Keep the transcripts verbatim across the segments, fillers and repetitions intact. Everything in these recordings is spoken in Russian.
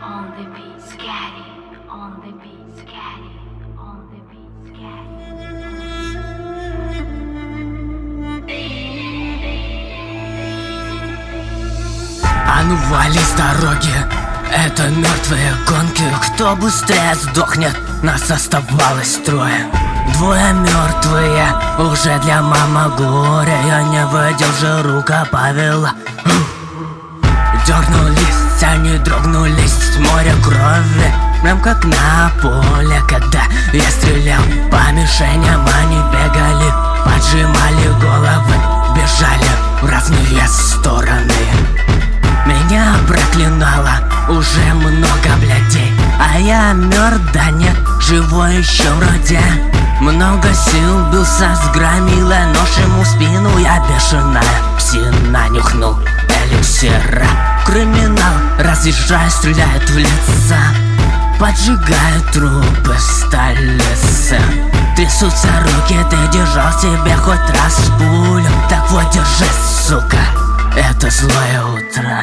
on the beat, scatty, on the beat, scatty, on the beat, scatty. А ну вали с дороги, это мертвые гонки. Кто быстрее сдохнет, нас оставалось трое. Двое мертвые, уже для мама горя. Я не выдержал, рука повела. Дернулись, они дрогнулись, с моря крови. Прям как на поле, когда я стрелял по мишеням. Они бегали, поджимали головы, бежали в разные стороны. Меня проклинало уже много блядей, а я мертв, да нет, живой еще вроде. Много сил бился с громилой, нож ему в спину. Я бешеная псина, нюхнул эликсира. Криминал, разъезжая, стреляет в лица, поджигают трупы столицы. Трясутся руки, ты держал себе хоть раз пулю. Так вот, держись, сука, это злое утро.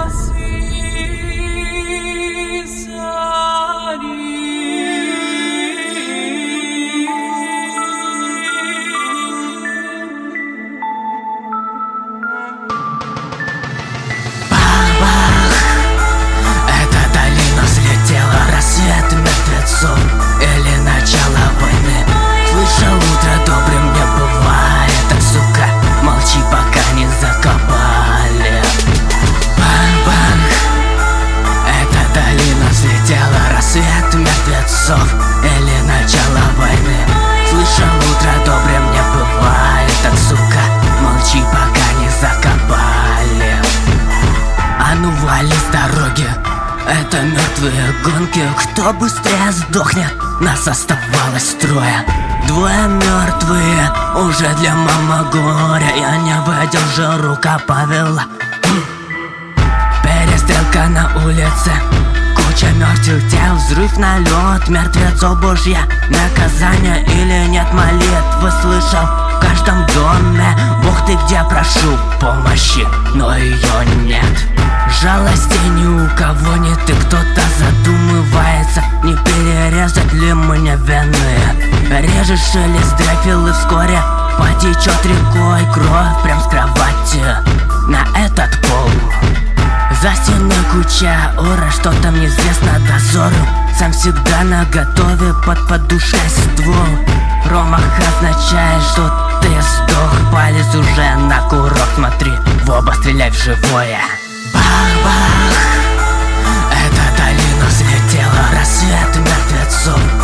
Рассвет мертвецов или начало войны. Слышал, утро добрым не бывает. Так, сука, молчи, пока не закопали. Бang-бang, эта долина взлетела. Рассвет мертвецов или начало войны. Слышал, утро добрым не бывает. Так, сука, молчи, пока не закопали. А ну вали с дороги, это мертвые гонки. Кто быстрее сдохнет, нас оставалось трое. Двое мертвые, уже для мама горя. Я не выдержал, рука повела. Перестрелка на улице, куча мертвых тел, взрыв, налет, мертвецов, божье наказание или нет молитвы. Слышал в каждом доме: Бог, ты где, прошу помощи, но ее нет. Жалости ни у кого нет, и кто-то задумывается, не перерезать ли мне вены. Режешь шелест дряфил, и вскоре потечет рекой кровь прям с кровати на этот пол. За стеной куча ора, что там неизвестно дозору. Сам всегда наготове, под подушкой ствол. Промах означает, что ты сдох. Палец уже на курок, смотри в оба, стреляй в живое. Бах-бах, эта долина взлетела. Рассвет мертвецов